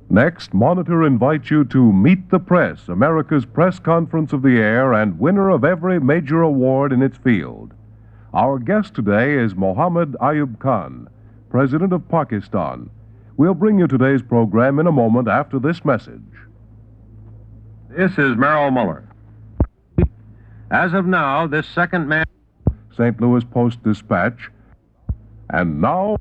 Next, Monitor invites you to Meet the Press, America's press conference of the air and winner of every major award in its field. Our guest today is Mohammed Ayub Khan, President of Pakistan. We'll bring you today's program in a moment after this message. This is Merrill Muller. As of now, this second man... St. Louis Post-Dispatch. And now,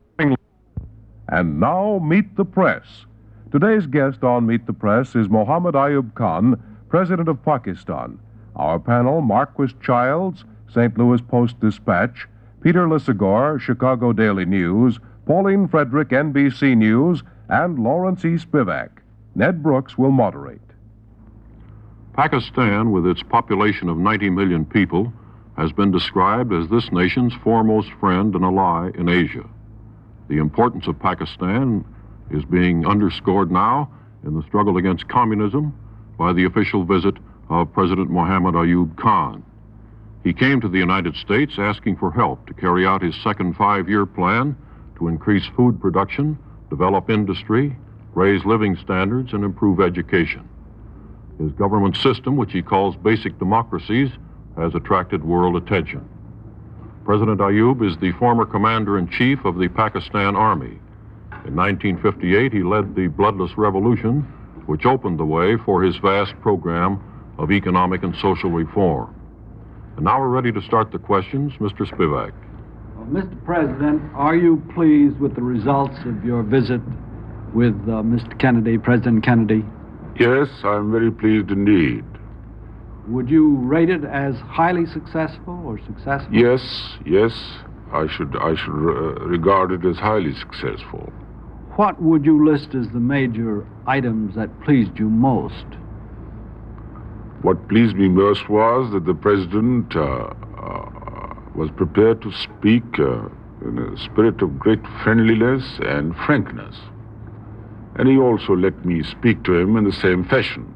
Meet the Press. Today's guest on Meet the Press is Mohammed Ayub Khan, President of Pakistan. Our panel, Marquis Childs, St. Louis Post-Dispatch, Peter Lisagor, Chicago Daily News, Pauline Frederick, NBC News, and Lawrence E. Spivak. Ned Brooks will moderate. Pakistan, with its population of 90 million people, has been described as this nation's foremost friend and ally in Asia. The importance of Pakistan is being underscored now in the struggle against communism by the official visit of President Mohammed Ayub Khan. He came to the United States asking for help to carry out his second five-year plan to increase food production, develop industry, raise living standards, and improve education. His government system, which he calls basic democracies, has attracted world attention. President Ayub is the former commander-in-chief of the Pakistan Army. In 1958, he led the Bloodless Revolution, which opened the way for his vast program of economic and social reform. And now we're ready to start the questions. Mr. Spivak. Well, Mr. President, are you pleased with the results of your visit with Mr. Kennedy, President Kennedy? Yes, I'm very pleased indeed. Would you rate it as highly successful or successful? Yes, I should regard it as highly successful. What would you list as the major items that pleased you most? What pleased me most was that the President was prepared to speak in a spirit of great friendliness and frankness. And he also let me speak to him in the same fashion.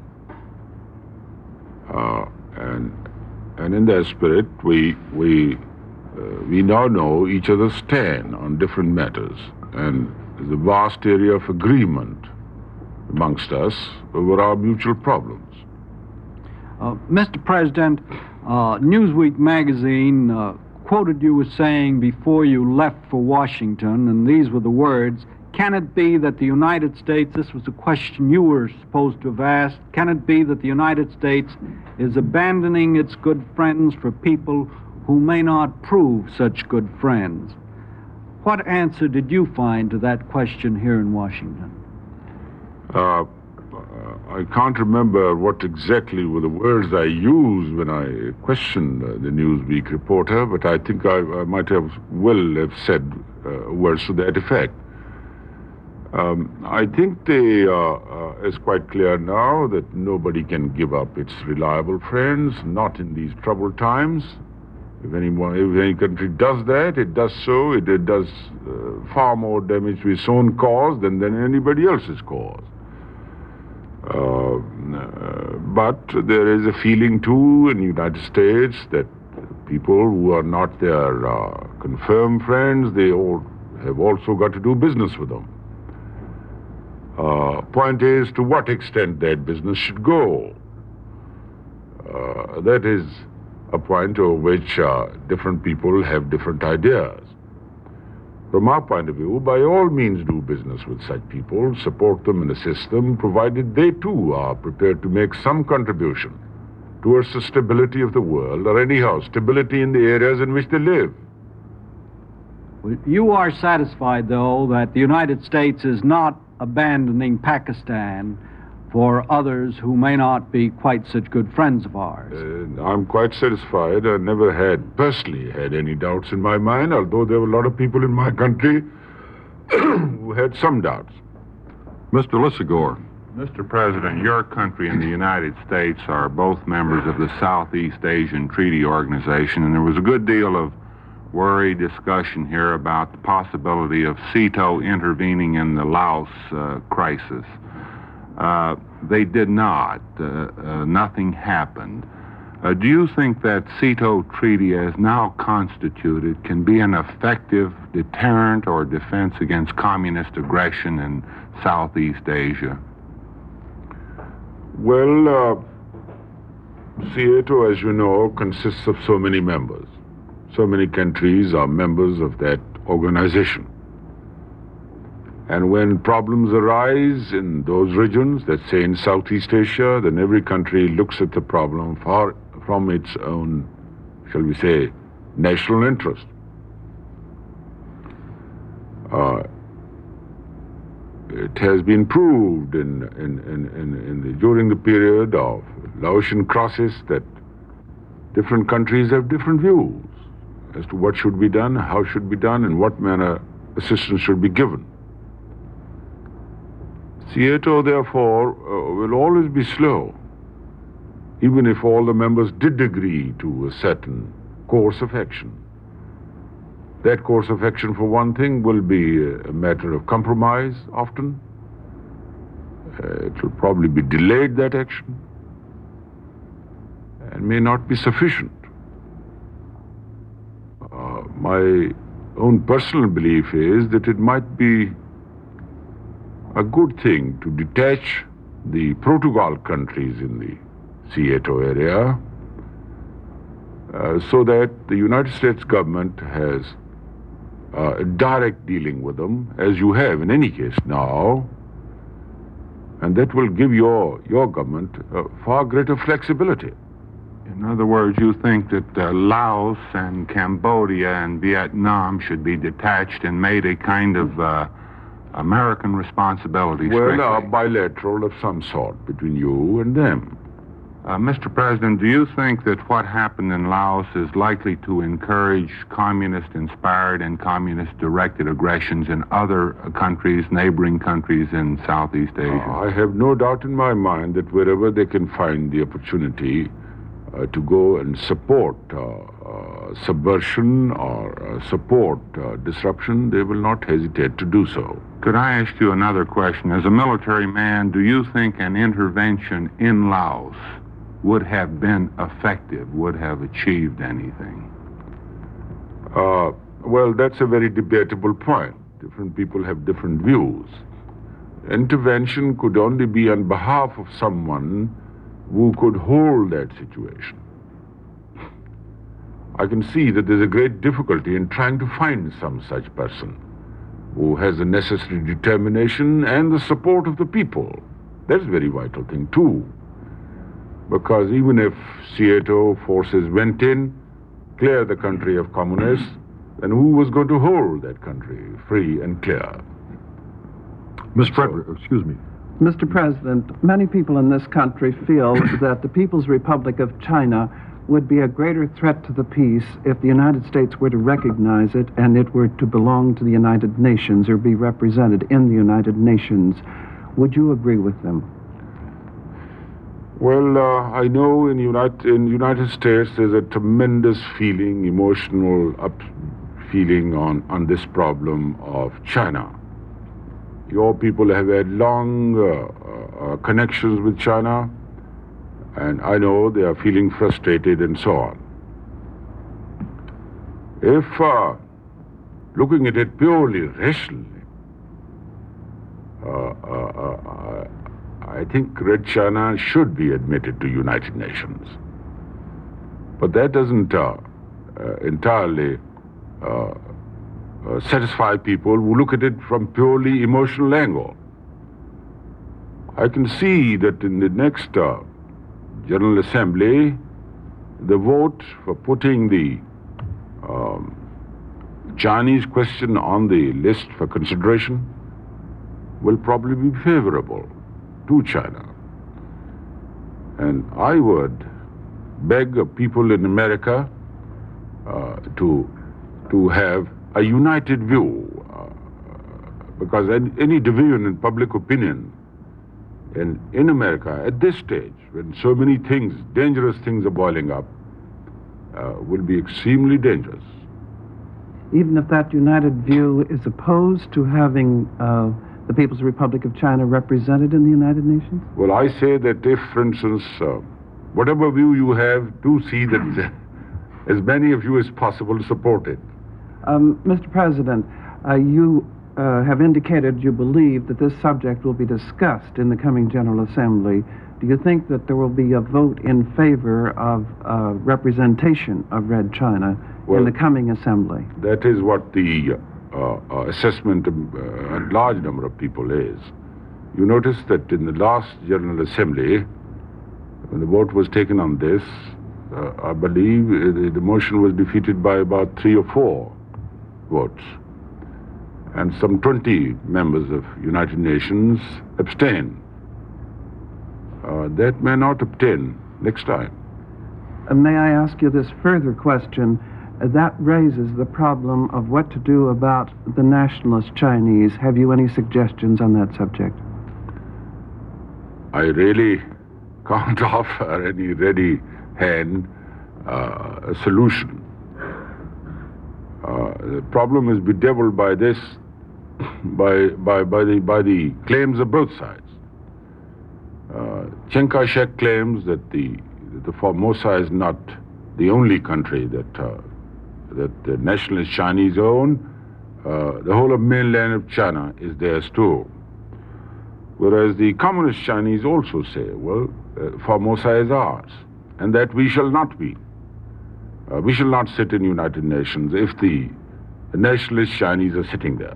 And in that spirit, we now know each other's stand on different matters, and there's a vast area of agreement amongst us over our mutual problems. Mr. President, Newsweek magazine quoted you as saying before you left for Washington, and these were the words, "Can it be that the United States," this was a question you were supposed to have asked, "can it be that the United States is abandoning its good friends for people who may not prove such good friends?" What answer did you find to that question here in Washington? I can't remember what exactly were the words I used when I questioned the Newsweek reporter, but I think I might have said words to that effect. I think it's quite clear now that nobody can give up its reliable friends, not in these troubled times. If any country does that, it does far more damage to its own cause than anybody else's cause. But there is a feeling, too, in the United States that people who are not their confirmed friends, they all have also got to do business with them. Point is to what extent that business should go. That is a point over which different people have different ideas. From our point of view, by all means do business with such people, support them and assist them, provided they too are prepared to make some contribution towards the stability of the world, or anyhow, stability in the areas in which they live. You are satisfied, though, that the United States is not abandoning Pakistan for others who may not be quite such good friends of ours. I'm quite satisfied. I never personally had any doubts in my mind, although there were a lot of people in my country who had some doubts. Mr. Lisagor. Mr. President, your country and the United States are both members of the Southeast Asian Treaty Organization, and there was a good deal of worry, discussion here about the possibility of SEATO intervening in the Laos crisis. They did not. Nothing happened. Do you think that SEATO treaty, as now constituted, can be an effective deterrent or defense against communist aggression in Southeast Asia? Well, SEATO, as you know, consists of so many members. So many countries are members of that organization. And when problems arise in those regions, let's say in Southeast Asia, then every country looks at the problem from its own, shall we say, national interest. It has been proved during the period of Laotian crisis that different countries have different views as to what should be done, how should be done, and what manner assistance should be given. SEATO, therefore, will always be slow, even if all the members did agree to a certain course of action. That course of action, for one thing, will be a matter of compromise often. It will probably be delayed, that action, and may not be sufficient. My own personal belief is that it might be a good thing to detach the protocol countries in the SEATO area so that the United States government has direct dealing with them, as you have in any case now, and that will give your government far greater flexibility. In other words, you think that Laos and Cambodia and Vietnam should be detached and made a kind of American responsibility? Well, bilateral of some sort between you and them. Mr. President, do you think that what happened in Laos is likely to encourage communist-inspired and communist-directed aggressions in other countries, neighboring countries in Southeast Asia? I have no doubt in my mind that wherever they can find the opportunity to go and support subversion or support disruption, they will not hesitate to do so. Could I ask you another question? As a military man, do you think an intervention in Laos would have been effective, would have achieved anything? Well, that's a very debatable point. Different people have different views. Intervention could only be on behalf of someone who could hold that situation. I can see that there's a great difficulty in trying to find some such person who has the necessary determination and the support of the people. That's a very vital thing, too. Because even if SEATO forces went in, clear the country of communists, then who was going to hold that country free and clear? Excuse me. Mr. President, many people in this country feel that the People's Republic of China would be a greater threat to the peace if the United States were to recognize it and it were to belong to the United Nations or be represented in the United Nations. Would you agree with them? Well, I know in United States there's a tremendous feeling, emotional feeling on this problem of China. Your people have had long connections with China, and I know they are feeling frustrated and so on. If looking at it purely rationally, I think Red China should be admitted to United Nations. But that doesn't entirely satisfy people who look at it from purely emotional angle. I can see that in the next General Assembly, the vote for putting the Chinese question on the list for consideration will probably be favorable to China. And I would beg people in America to have a united view, because any division in public opinion in America at this stage, when so many things, dangerous things are boiling up, will be extremely dangerous. Even if that united view is opposed to having the People's Republic of China represented in the United Nations? Well, I say that if, for instance, whatever view you have, do see that as many of you as possible support it. Mr. President, you have indicated you believe that this subject will be discussed in the coming General Assembly. Do you think that there will be a vote in favor of representation of Red China in the coming Assembly? That is what the assessment of a large number of people is. You notice that in the last General Assembly, when the vote was taken on this, I believe the motion was defeated by about 3 or 4 votes. And some 20 members of United Nations abstained. That may not obtain next time. May I ask you this further question? That raises the problem of what to do about the nationalist Chinese. Have you any suggestions on that subject? I really can't offer any ready-hand solution. The problem is bedeviled by this, by the claims of both sides. Chiang Kai-shek claims that the Formosa is not the only country that the nationalist Chinese own. The whole of mainland of China is theirs too. Whereas the communist Chinese also say, well, Formosa is ours, and that we shall not be. We shall not sit in United Nations if the nationalist Chinese are sitting there.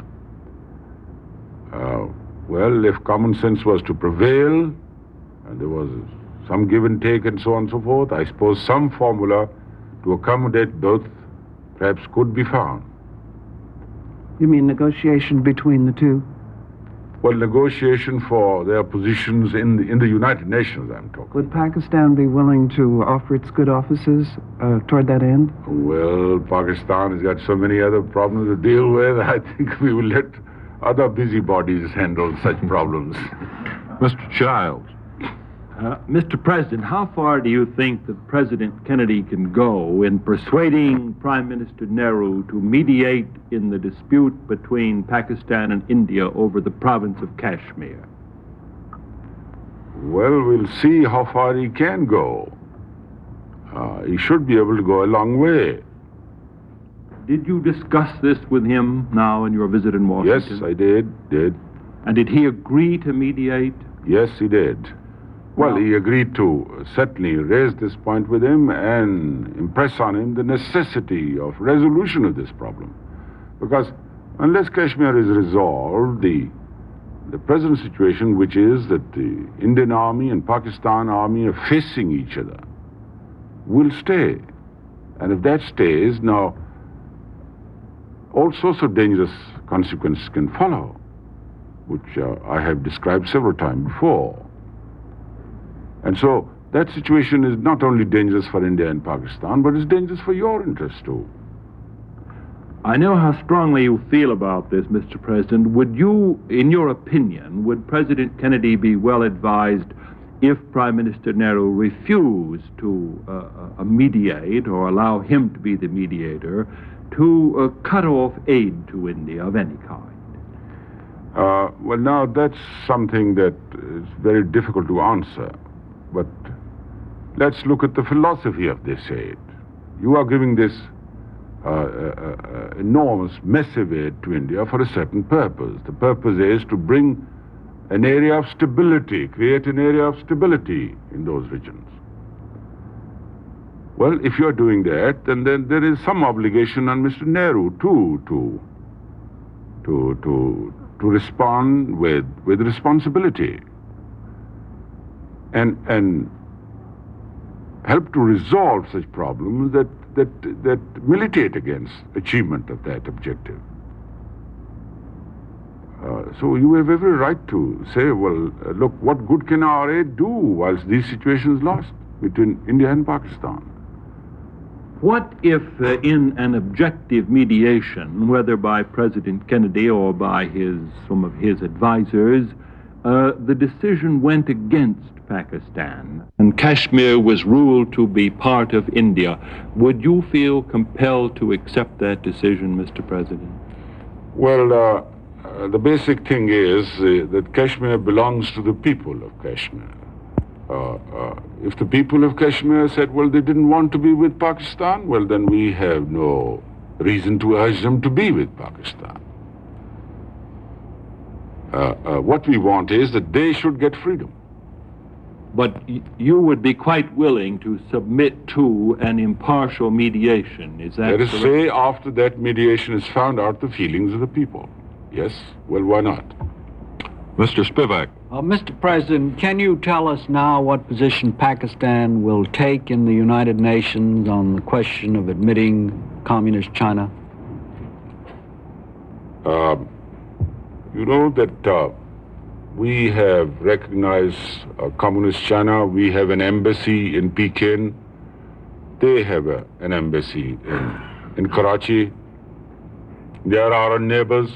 Well, if common sense was to prevail, and there was some give and take and so on and so forth, I suppose some formula to accommodate both perhaps could be found. You mean negotiation between the two? Well, negotiation for their positions in the United Nations, I'm talking. Would Pakistan be willing to offer its good offices toward that end? Well, Pakistan has got so many other problems to deal with. I think we will let other busybodies handle such problems. Mr. Childs. Mr. President, how far do you think that President Kennedy can go in persuading Prime Minister Nehru to mediate in the dispute between Pakistan and India over the province of Kashmir? Well, we'll see how far he can go. He should be able to go a long way. Did you discuss this with him now in your visit in Washington? Yes, I did. And did he agree to mediate? Yes, he did. Well, he agreed to certainly raise this point with him and impress on him the necessity of resolution of this problem. Because unless Kashmir is resolved, the present situation, which is that the Indian army and Pakistan army are facing each other, will stay. And if that stays, now all sorts of dangerous consequences can follow, which I have described several times before. And so that situation is not only dangerous for India and Pakistan, but it's dangerous for your interests too. I know how strongly you feel about this, Mr. President. Would you, in your opinion, would President Kennedy be well advised if Prime Minister Nehru refused to mediate or allow him to be the mediator, to cut off aid to India of any kind? Well, now that's something that is very difficult to answer. But let's look at the philosophy of this aid. You are giving this enormous, massive aid to India for a certain purpose. The purpose is to bring an area of stability, create an area of stability in those regions. Well, if you're doing that, then there is some obligation on Mr. Nehru too to respond with responsibility. And help to resolve such problems that militate against achievement of that objective. So you have every right to say, well, look, what good can our aid do whilst these situations last between India and Pakistan? What if in an objective mediation, whether by President Kennedy or by some of his advisors, the decision went against Pakistan and Kashmir was ruled to be part of India? Would you feel compelled to accept that decision, Mr. President? Well, the basic thing is that Kashmir belongs to the people of Kashmir. If the people of Kashmir said, well, they didn't want to be with Pakistan, well, then we have no reason to urge them to be with Pakistan. What we want is that they should get freedom. But you would be quite willing to submit to an impartial mediation, is that Let us correct? say after that mediation has found out the feelings of the people. Yes? Well, why not? Mr. Spivak. Mr. President, can you tell us now what position Pakistan will take in the United Nations on the question of admitting Communist China? You know that we have recognized Communist China. We have an embassy in Peking. They have an embassy in Karachi. They are our neighbors.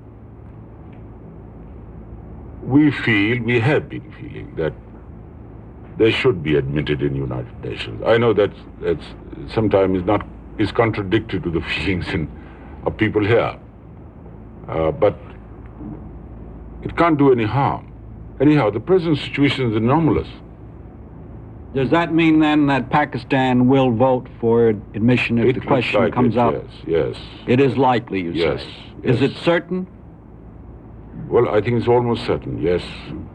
We have been feeling that they should be admitted in United Nations. I know that's sometimes is contradictory to the feelings of people here. But it can't do any harm. Anyhow, the present situation is anomalous. Does that mean then that Pakistan will vote for admission if the question comes up? Yes. It is likely, you say? Is it certain? Well, I think it's almost certain, yes.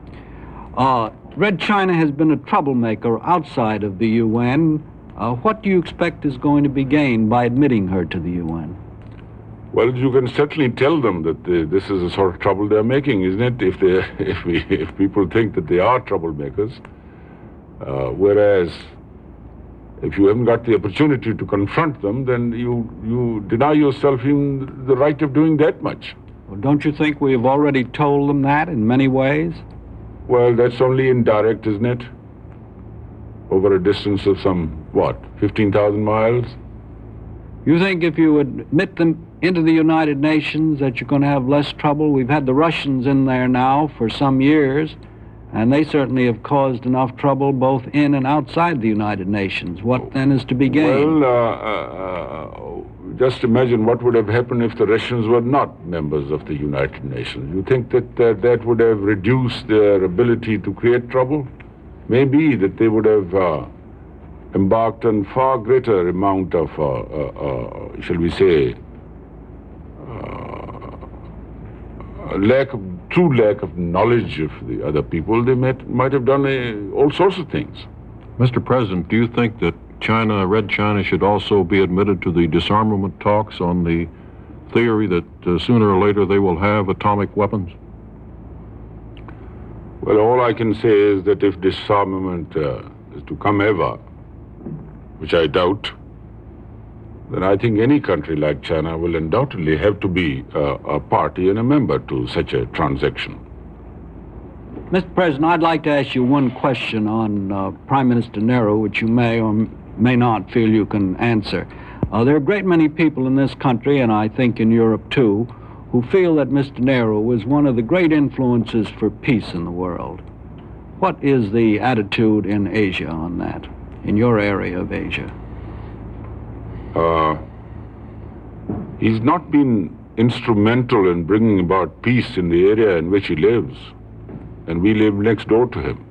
Red China has been a troublemaker outside of the UN. What do you expect is going to be gained by admitting her to the UN? Well, you can certainly tell them that this is the sort of trouble they're making, isn't it? If people think that they are troublemakers, whereas if you haven't got the opportunity to confront them, then you deny yourself even the right of doing that much. Well, don't you think we have already told them that in many ways? Well, that's only indirect, isn't it? Over a distance of some, 15,000 miles? You think if you admit them into the United Nations that you're going to have less trouble? We've had the Russians in there now for some years, and they certainly have caused enough trouble both in and outside the United Nations. What then is to be gained? Well, just imagine what would have happened if the Russians were not members of the United Nations. You think that that would have reduced their ability to create trouble? Maybe that they would have embarked on far greater amount of, shall we say, true lack of knowledge of the other people. They might have done all sorts of things. Mr. President, do you think that Red China should also be admitted to the disarmament talks on the theory that sooner or later they will have atomic weapons? Well, all I can say is that if disarmament is to come ever, which I doubt, then I think any country like China will undoubtedly have to be a party and a member to such a transaction. Mr. President, I'd like to ask you one question on Prime Minister Nehru, which you may or may not feel you can answer. There are a great many people in this country, and I think in Europe too, who feel that Mr. Nehru was one of the great influences for peace in the world. What is the attitude in Asia on that, in your area of Asia? He's not been instrumental in bringing about peace in the area in which he lives, and we live next door to him.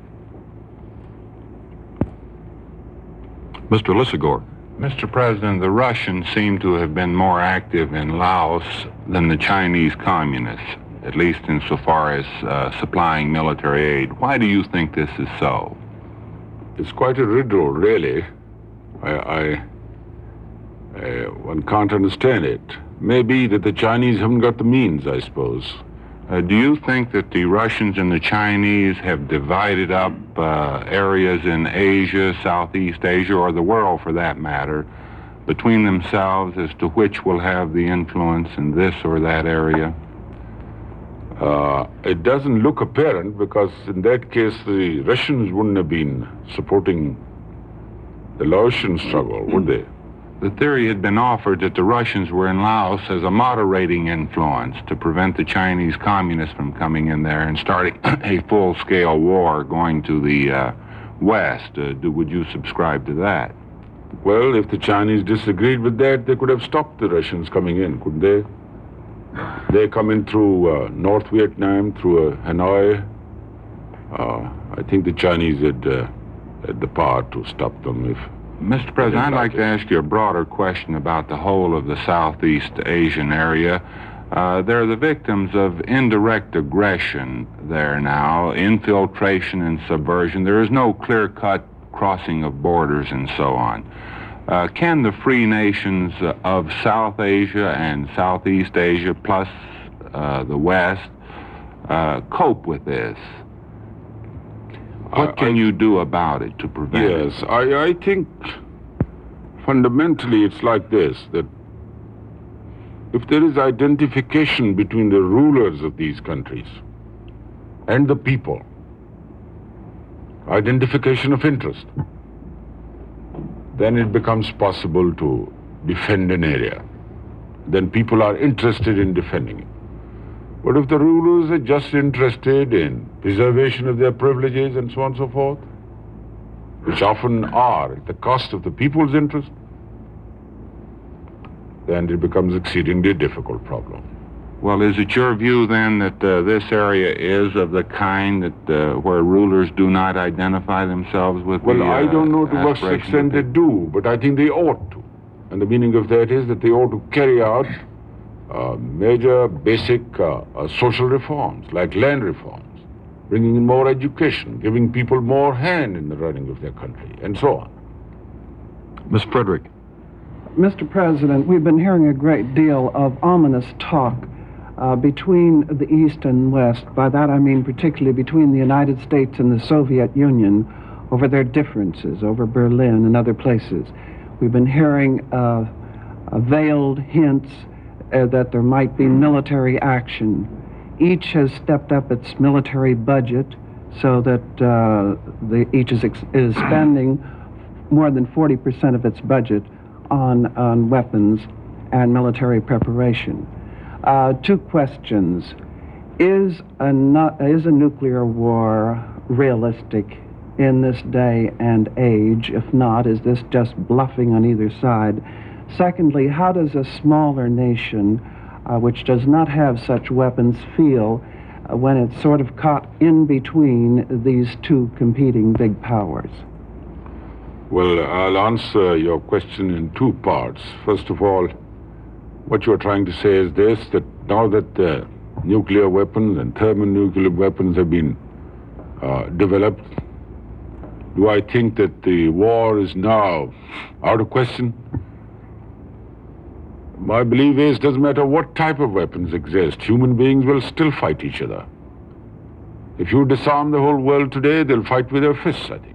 Mr. Lissagore. Mr. President, the Russians seem to have been more active in Laos than the Chinese communists, at least insofar as supplying military aid. Why do you think this is so? It's quite a riddle, really. One can't understand it. Maybe that the Chinese haven't got the means, I suppose. Do you think that the Russians and the Chinese have divided up areas in Asia, Southeast Asia, or the world for that matter, between themselves as to which will have the influence in this or that area? It doesn't look apparent, because in that case the Russians wouldn't have been supporting the Laotian struggle, would they? The theory had been offered that the Russians were in Laos as a moderating influence to prevent the Chinese communists from coming in there and starting a full-scale war going to the west. Would you subscribe to that? Well, if the Chinese disagreed with that, they could have stopped the Russians coming in, couldn't they? They come in through North Vietnam, through Hanoi. I think the Chinese had the power to stop them if... Mr. President, I'd like to ask you a broader question about the whole of the Southeast Asian area. They're the victims of indirect aggression there now, infiltration and subversion. There is no clear-cut crossing of borders and so on. Can the free nations of South Asia and Southeast Asia, plus the West, cope with this? What can you do about it to prevent it? Yes, I think fundamentally it's like this, that if there is identification between the rulers of these countries and the people, identification of interest, then it becomes possible to defend an area. Then people are interested in defending it. But if the rulers are just interested in preservation of their privileges and so on and so forth, which often are at the cost of the people's interest, then it becomes an exceedingly difficult problem. Well, is it your view then that this area is of the kind that where rulers do not identify themselves with Well, I don't know to what extent they do, but I think they ought to. And the meaning of that is that they ought to carry out major basic social reforms, like land reforms, bringing in more education, giving people more hand in the running of their country, and so on. Ms. Frederick. Mr. President, we've been hearing a great deal of ominous talk between the East and West. By that I mean particularly between the United States and the Soviet Union over their differences, over Berlin and other places. We've been hearing veiled hints that there might be military action. Each has stepped up its military budget so that each is spending more than 40% of its budget on weapons and military preparation. Two questions. Is a nuclear war realistic in this day and age? If not, is this just bluffing on either side? Secondly, how does a smaller nation, which does not have such weapons, feel when it's sort of caught in between these two competing big powers? Well, I'll answer your question in two parts. First of all, what you're trying to say is this, that now that nuclear weapons and thermonuclear weapons have been developed, do I think that the war is now out of question? My belief is, doesn't matter what type of weapons exist, human beings will still fight each other. If you disarm the whole world today, they'll fight with their fists, I think.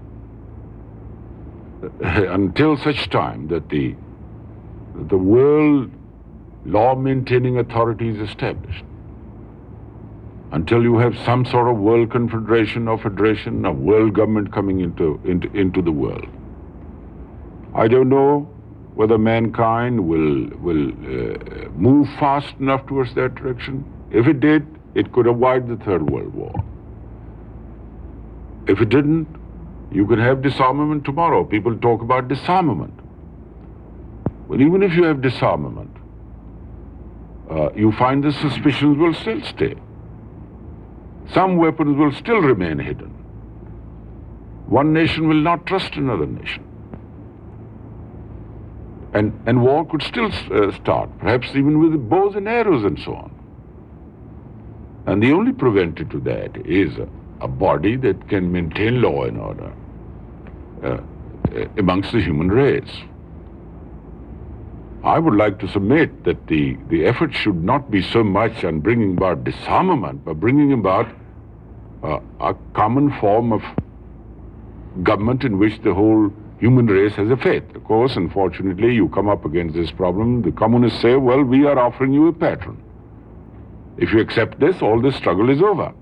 Until such time that the world law-maintaining authority is established, until you have some sort of world confederation or federation, a world government coming into the world, I don't know whether mankind will move fast enough towards that direction. If it did, it could avoid the Third World War. If it didn't, you could have disarmament tomorrow. People talk about disarmament. Well, even if you have disarmament, you find the suspicions will still stay. Some weapons will still remain hidden. One nation will not trust another nation. And war could still start, perhaps even with bows and arrows and so on. And the only preventative to that is a body that can maintain law and order amongst the human race. I would like to submit that the effort should not be so much on bringing about disarmament, but bringing about a common form of government in which the whole human race has a faith. Of course, unfortunately, you come up against this problem. The communists say, well, we are offering you a pattern. If you accept this, all this struggle is over.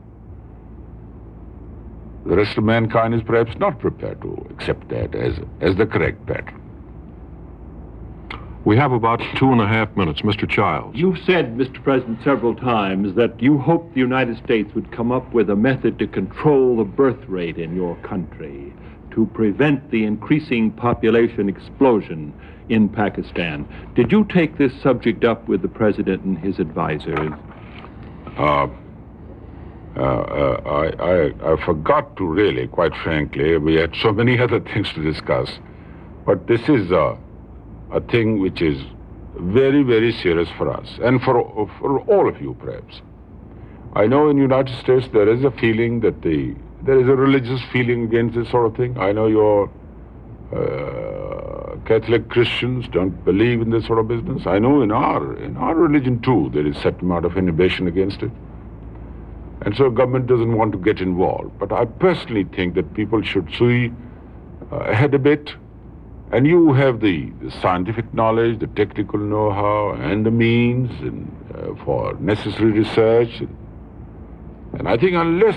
The rest of mankind is perhaps not prepared to accept that as the correct pattern. We have about 2.5 minutes. Mr. Childs. You've said, Mr. President, several times that you hoped the United States would come up with a method to control the birth rate in your country, to prevent the increasing population explosion in Pakistan. Did you take this subject up with the President and his advisors? I forgot to really, quite frankly. We had so many other things to discuss. But this is a thing which is very, very serious for us, and for all of you, perhaps. I know in the United States there is a feeling that there is a religious feeling against this sort of thing. I know your Catholic Christians don't believe in this sort of business. I know in our religion too there is a certain amount of inhibition against it. And so government doesn't want to get involved. But I personally think that people should see ahead a bit. And you have the scientific knowledge, the technical know-how, and the means for necessary research. And I think unless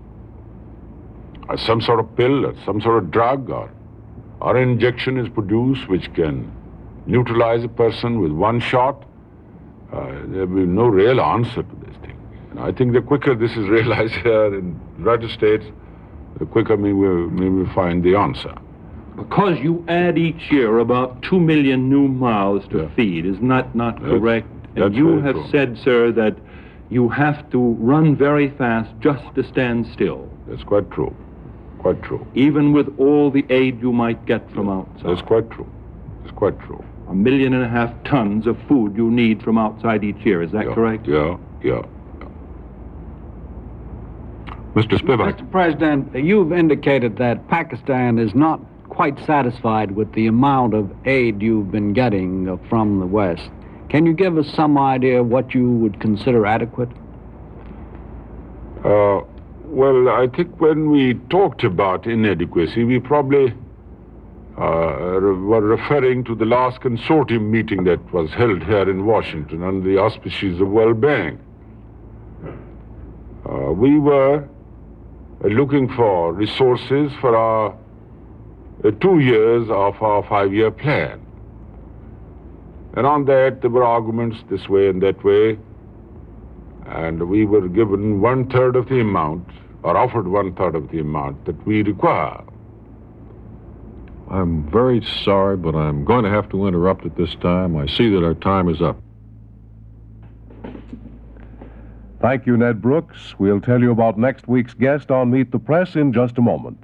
some sort of pill or some sort of drug or an injection is produced which can neutralize a person with one shot, there will be no real answer to this thing. And I think the quicker this is realized here in the United States, the quicker we will find the answer. Because you add each year about 2 million new mouths to feed, is not correct? And you have said, sir, that you have to run very fast just to stand still. That's quite true. Quite true. Even with all the aid you might get from outside. That's quite true. It's quite true. 1.5 million tons of food you need from outside each year, is that correct? Yeah. Mr. Spivak. Mr. President, you've indicated that Pakistan is not quite satisfied with the amount of aid you've been getting from the West. Can you give us some idea of what you would consider adequate? Well, I think when we talked about inadequacy, we probably were referring to the last consortium meeting that was held here in Washington under the auspices of World Bank. We were looking for resources for our 2 years of our 5-year plan. And on that, there were arguments this way and that way. And we were given 1/3 of the amount, or offered 1/3 of the amount that we require. I'm very sorry, but I'm going to have to interrupt at this time. I see that our time is up. Thank you, Ned Brooks. We'll tell you about next week's guest on Meet the Press in just a moment.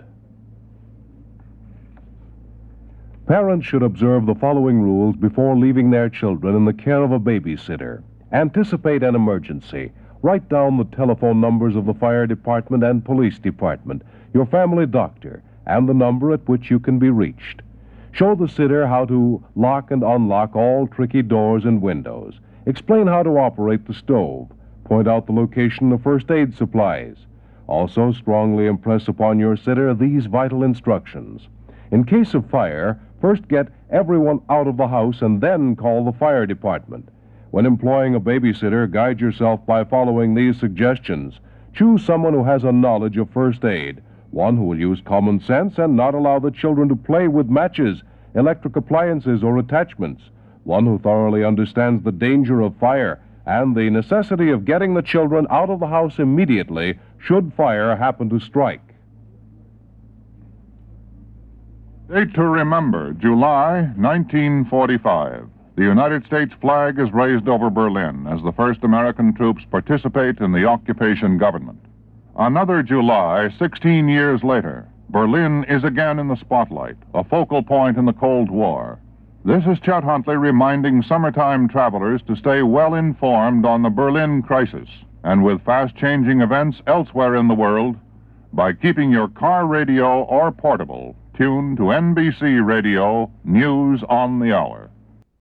Parents should observe the following rules before leaving their children in the care of a babysitter. Anticipate an emergency. Write down the telephone numbers of the fire department and police department, your family doctor, and the number at which you can be reached. Show the sitter how to lock and unlock all tricky doors and windows. Explain how to operate the stove. Point out the location of first aid supplies. Also, strongly impress upon your sitter these vital instructions. In case of fire, first get everyone out of the house and then call the fire department. When employing a babysitter, guide yourself by following these suggestions. Choose someone who has a knowledge of first aid, one who will use common sense and not allow the children to play with matches, electric appliances, or attachments, one who thoroughly understands the danger of fire and the necessity of getting the children out of the house immediately should fire happen to strike. Date to remember, July 1945. The United States flag is raised over Berlin as the first American troops participate in the occupation government. Another July, 16 years later, Berlin is again in the spotlight, a focal point in the Cold War. This is Chet Huntley reminding summertime travelers to stay well informed on the Berlin crisis and with fast-changing events elsewhere in the world by keeping your car radio or portable tuned to NBC Radio News on the Hour.